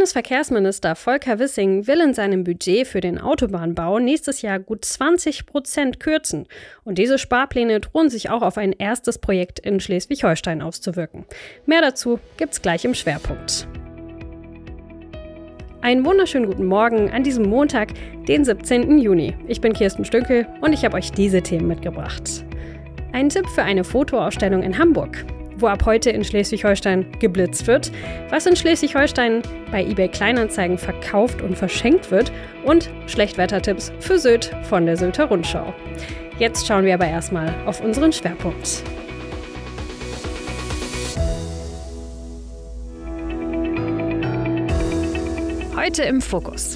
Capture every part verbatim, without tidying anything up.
Bundesverkehrsminister Volker Wissing will in seinem Budget für den Autobahnbau nächstes Jahr gut zwanzig Prozent kürzen. Und diese Sparpläne drohen sich auch auf ein erstes Projekt in Schleswig-Holstein auszuwirken. Mehr dazu gibt's gleich im Schwerpunkt. Einen wunderschönen guten Morgen an diesem Montag, den siebzehnten Juni. Ich bin Kirsten Stünkel und ich habe euch diese Themen mitgebracht. Ein Tipp für eine Fotoausstellung in Hamburg, wo ab heute in Schleswig-Holstein geblitzt wird, was in Schleswig-Holstein bei eBay Kleinanzeigen verkauft und verschenkt wird und Schlechtwettertipps für Sylt von der Sylter Rundschau. Jetzt schauen wir aber erstmal auf unseren Schwerpunkt. Heute im Fokus.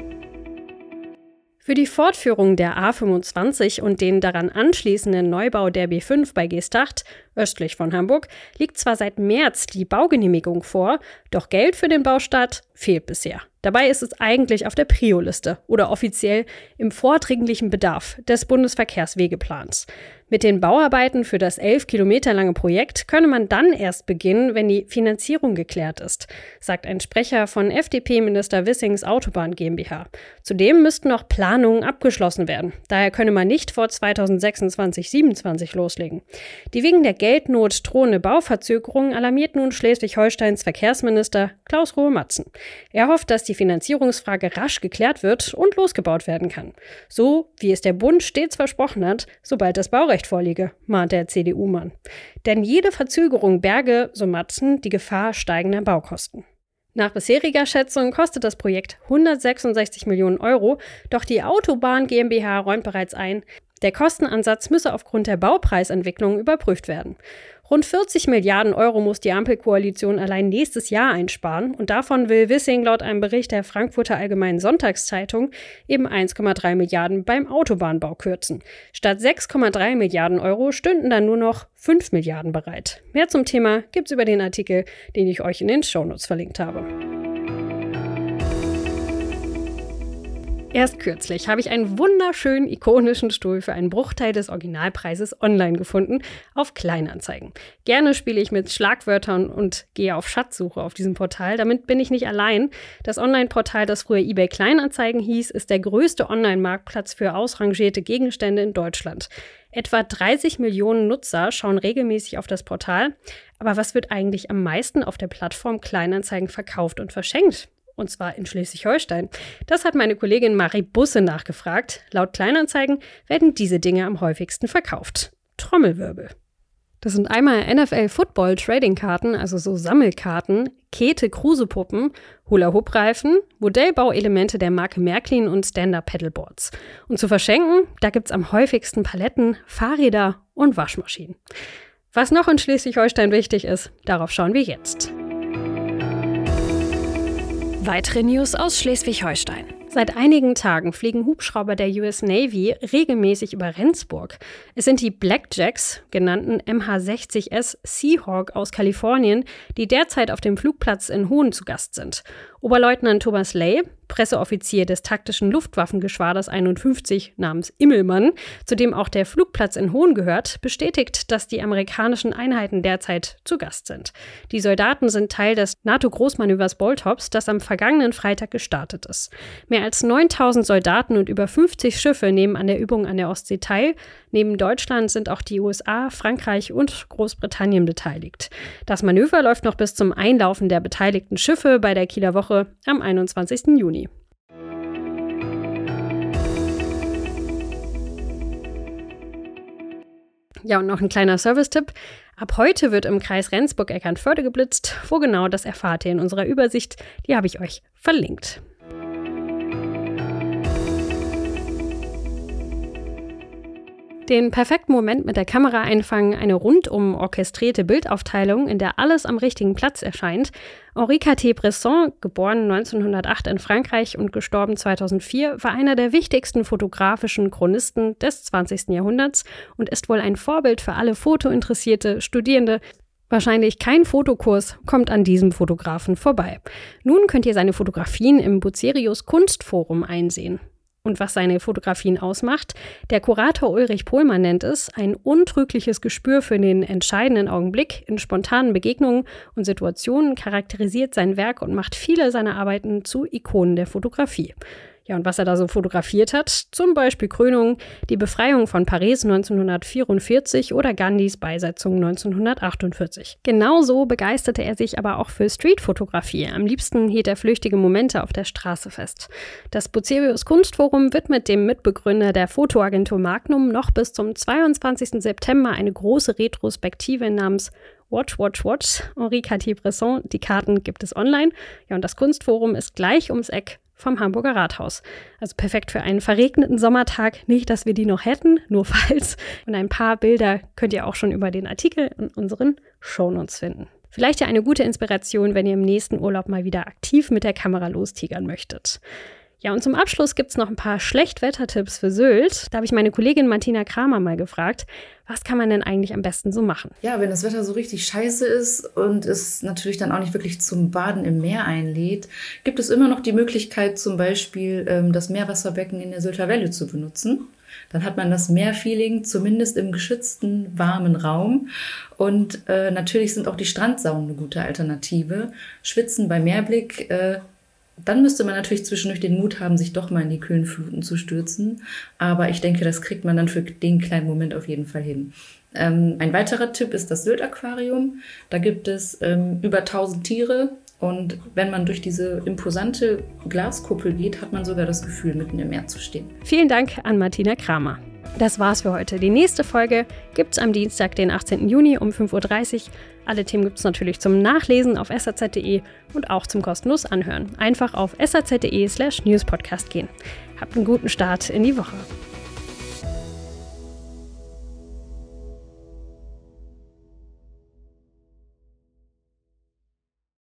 Für die Fortführung der A fünfundzwanzig und den daran anschließenden Neubau der B fünf bei Geesthacht, östlich von Hamburg, liegt zwar seit März die Baugenehmigung vor, doch Geld für den Baustart fehlt bisher. Dabei ist es eigentlich auf der Prio-Liste oder offiziell im vordringlichen Bedarf des Bundesverkehrswegeplans. Mit den Bauarbeiten für das elf Kilometer lange Projekt könne man dann erst beginnen, wenn die Finanzierung geklärt ist, sagt ein Sprecher von F D P-Minister Wissings Autobahn GmbH. Zudem müssten noch Planungen abgeschlossen werden. Daher könne man nicht vor zweitausendsechsundzwanzig siebenundzwanzig loslegen. Die wegen der Geldnot drohende Bauverzögerung alarmiert nun Schleswig-Holsteins Verkehrsminister Klaus Rohe-Matzen. Er hofft, dass die Finanzierungsfrage rasch geklärt wird und losgebaut werden kann. So, wie es der Bund stets versprochen hat, sobald das Baurecht vorliege, mahnt der C D U-Mann. Denn jede Verzögerung berge, so Matzen, die Gefahr steigender Baukosten. Nach bisheriger Schätzung kostet das Projekt hundertsechsundsechzig Millionen Euro, doch die Autobahn GmbH räumt bereits ein, der Kostenansatz müsse aufgrund der Baupreisentwicklung überprüft werden. Rund vierzig Milliarden Euro muss die Ampelkoalition allein nächstes Jahr einsparen und davon will Wissing laut einem Bericht der Frankfurter Allgemeinen Sonntagszeitung eben eins Komma drei Milliarden beim Autobahnbau kürzen. Statt sechs Komma drei Milliarden Euro stünden dann nur noch fünf Milliarden bereit. Mehr zum Thema gibt's über den Artikel, den ich euch in den Shownotes verlinkt habe. Erst kürzlich habe ich einen wunderschönen, ikonischen Stuhl für einen Bruchteil des Originalpreises online gefunden, auf Kleinanzeigen. Gerne spiele ich mit Schlagwörtern und gehe auf Schatzsuche auf diesem Portal. Damit bin ich nicht allein. Das Online-Portal, das früher eBay Kleinanzeigen hieß, ist der größte Online-Marktplatz für ausrangierte Gegenstände in Deutschland. Etwa dreißig Millionen Nutzer schauen regelmäßig auf das Portal. Aber was wird eigentlich am meisten auf der Plattform Kleinanzeigen verkauft und verschenkt? Und zwar in Schleswig-Holstein. Das hat meine Kollegin Marie Busse nachgefragt. Laut Kleinanzeigen werden diese Dinge am häufigsten verkauft. Trommelwirbel. Das sind einmal N F L-Football-Trading-Karten, also so Sammelkarten, Käthe-Kruse-Puppen, Hula-Hoop-Reifen, Modellbauelemente der Marke Märklin und Stand-Up-Paddleboards. Und zu verschenken, da gibt's am häufigsten Paletten, Fahrräder und Waschmaschinen. Was noch in Schleswig-Holstein wichtig ist, darauf schauen wir jetzt. Weitere News aus Schleswig-Holstein. Seit einigen Tagen fliegen Hubschrauber der U S Navy regelmäßig über Rendsburg. Es sind die Blackjacks, genannten M H sechzig S Seahawk aus Kalifornien, die derzeit auf dem Flugplatz in Hohn zu Gast sind. Oberleutnant Thomas Ley, Presseoffizier des taktischen Luftwaffengeschwaders einundfünfzig namens Immelmann, zu dem auch der Flugplatz in Hohn gehört, bestätigt, dass die amerikanischen Einheiten derzeit zu Gast sind. Die Soldaten sind Teil des NATO-Großmanövers Boltops, das am vergangenen Freitag gestartet ist. Mehr als neuntausend Soldaten und über fünfzig Schiffe nehmen an der Übung an der Ostsee teil. Neben Deutschland sind auch die U S A, Frankreich und Großbritannien beteiligt. Das Manöver läuft noch bis zum Einlaufen der beteiligten Schiffe bei der Kieler Woche am einundzwanzigsten Juni. Ja, und noch ein kleiner Service-Tipp. Ab heute wird im Kreis Rendsburg-Eckernförde geblitzt. Wo genau, das erfahrt ihr in unserer Übersicht. Die habe ich euch verlinkt. Den perfekten Moment mit der Kamera einfangen, eine rundum orchestrierte Bildaufteilung, in der alles am richtigen Platz erscheint. Henri Cartier-Bresson, geboren neunzehnhundertacht in Frankreich und gestorben zweitausendvier, war einer der wichtigsten fotografischen Chronisten des zwanzigsten Jahrhunderts und ist wohl ein Vorbild für alle fotointeressierte Studierende. Wahrscheinlich kein Fotokurs kommt an diesem Fotografen vorbei. Nun könnt ihr seine Fotografien im Bucerius Kunstforum einsehen. Und was seine Fotografien ausmacht? Der Kurator Ulrich Pohlmann nennt es ein untrügliches Gespür für den entscheidenden Augenblick in spontanen Begegnungen und Situationen, charakterisiert sein Werk und macht viele seiner Arbeiten zu Ikonen der Fotografie. Ja, und was er da so fotografiert hat, zum Beispiel Krönungen, die Befreiung von Paris neunzehnhundertvierundvierzig oder Gandhis Beisetzung neunzehnhundertachtundvierzig. Genauso begeisterte er sich aber auch für Streetfotografie. Am liebsten hielt er flüchtige Momente auf der Straße fest. Das Bucerius Kunstforum widmet dem Mitbegründer der Fotoagentur Magnum noch bis zum zweiundzwanzigsten September eine große Retrospektive namens Watch, Watch, Watch, Henri Cartier-Bresson. Die Karten gibt es online. Ja, und das Kunstforum ist gleich ums Eck vom Hamburger Rathaus. Also perfekt für einen verregneten Sommertag. Nicht, dass wir die noch hätten, nur falls. Und ein paar Bilder könnt ihr auch schon über den Artikel in unseren Shownotes finden. Vielleicht ja eine gute Inspiration, wenn ihr im nächsten Urlaub mal wieder aktiv mit der Kamera lostigern möchtet. Ja, und zum Abschluss gibt es noch ein paar Schlechtwettertipps für Sylt. Da habe ich meine Kollegin Martina Kramer mal gefragt, was kann man denn eigentlich am besten so machen? Ja, wenn das Wetter so richtig scheiße ist und es natürlich dann auch nicht wirklich zum Baden im Meer einlädt, gibt es immer noch die Möglichkeit, zum Beispiel ähm, das Meerwasserbecken in der Sylter Welle zu benutzen. Dann hat man das Meerfeeling zumindest im geschützten, warmen Raum. Und äh, natürlich sind auch die Strandsaunen eine gute Alternative. Schwitzen bei Meerblick, äh, dann müsste man natürlich zwischendurch den Mut haben, sich doch mal in die kühlen Fluten zu stürzen. Aber ich denke, das kriegt man dann für den kleinen Moment auf jeden Fall hin. Ähm, ein weiterer Tipp ist das Sylt-Aquarium. Da gibt es ähm, über tausend Tiere. Und wenn man durch diese imposante Glaskuppel geht, hat man sogar das Gefühl, mitten im Meer zu stehen. Vielen Dank an Martina Kramer. Das war's für heute. Die nächste Folge gibt's am Dienstag, den achtzehnten Juni um fünf Uhr dreißig. Alle Themen gibt's natürlich zum Nachlesen auf s a z punkt d e und auch zum kostenlos Anhören. Einfach auf s a z punkt d e slash newspodcast gehen. Habt einen guten Start in die Woche.